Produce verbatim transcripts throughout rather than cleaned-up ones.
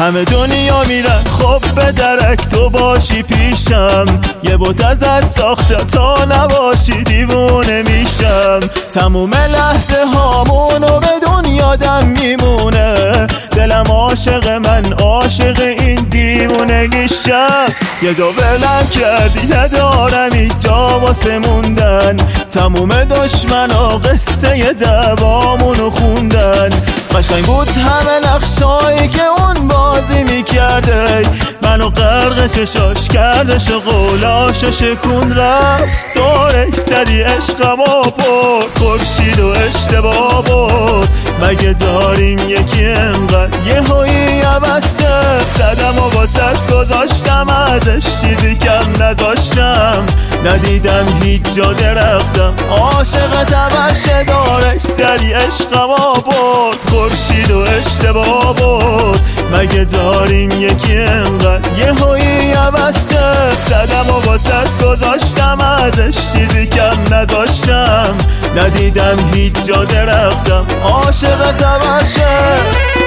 همه دنیا میرن خب به درک تو باشی پیشم، یه بوت ازت ساخته تا نباشی دیوونه میشم. تموم لحظه هامونو به دنیا دم میمونه، دلم عاشق من عاشق این دیوونگیشم. یه جا ولم کردی ندارم اینجا واسه موندن، تموم دشمنا قصه دوامونو خوندن. قشنگ بود همه نقشایی که اون بازی میکرده، منو غرق چشاش کردش و قولاشو شکون رفت. دورش سری عشقمو برد خورشید و اشتباه برد. مگه داریم یکی انقدر یه هایی عوض شد؟ صدم و واسط گذاشتم ازش چیزی کم نذاشتم، ندیدم هیچ جا درختم عاشق تبشه. دارش سری عشقمو برد خورشید و اشتباه برد. مگه داریم یکی انقدر یه هایی عوض شد؟ صدم و واسط گذاشتم ازش چیزی کم نذاشتم، ندیدم هیچ جا درختم عاشق تبشه.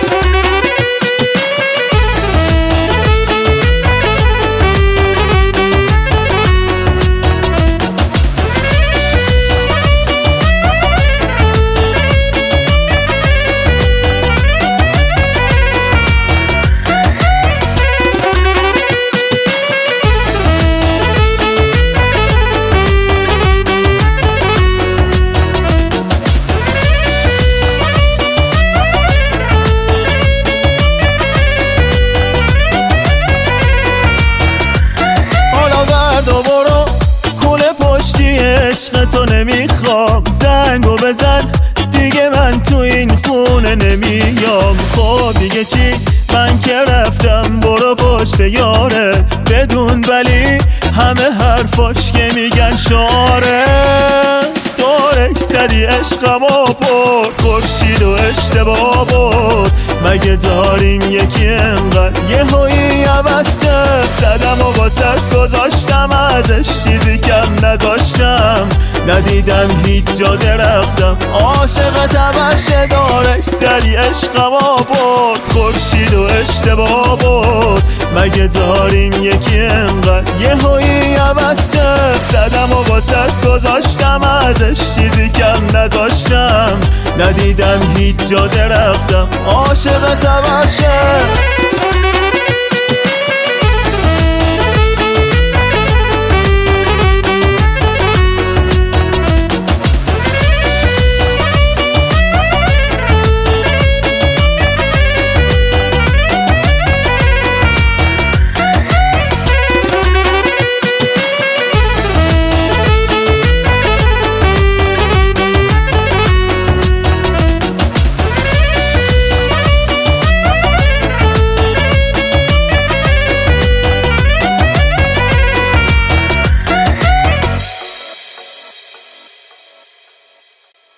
عشق تو نمیخوام، زنگو بزن دیگه من تو این خونه نمیام. خب دیگه چی؟ من که رفتم برو پشت یاره بدون ولی همه حرفاش که میگن شعاره. دورش سری عشقمو برد خورشید و اشتباه برد. مگه داریم یکی انقدر یه هایی عوض شد؟ صدم و واسط گذاشتم ازش چیزی کم نذاشتم، ندیدم هیچ جا درختم عاشق تبشه. دارش سری عشقمو برد خورشید و اشتباه برد. مگه داریم یکی انقدر یه هایی عوض شد؟ صدم و واسط گذاشتم ازش چیزی کم نذاشتم، ندیدم هیچ جا درختم عاشق تبشه.